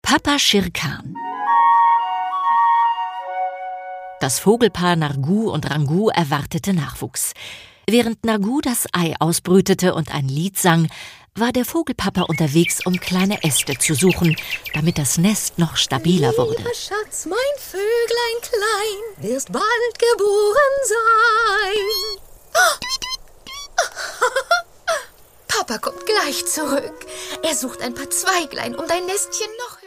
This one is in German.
Papa Shere Khan. Das Vogelpaar Nargu und Rangu erwartete Nachwuchs. Während Nargu das Ei ausbrütete und ein Lied sang, war der Vogelpapa unterwegs, um kleine Äste zu suchen, damit das Nest noch stabiler wurde. Lieber Schatz, mein Vöglein klein, wirst bald geboren sein. Papa kommt gleich zurück. Er sucht ein paar Zweiglein, um dein Nestchen noch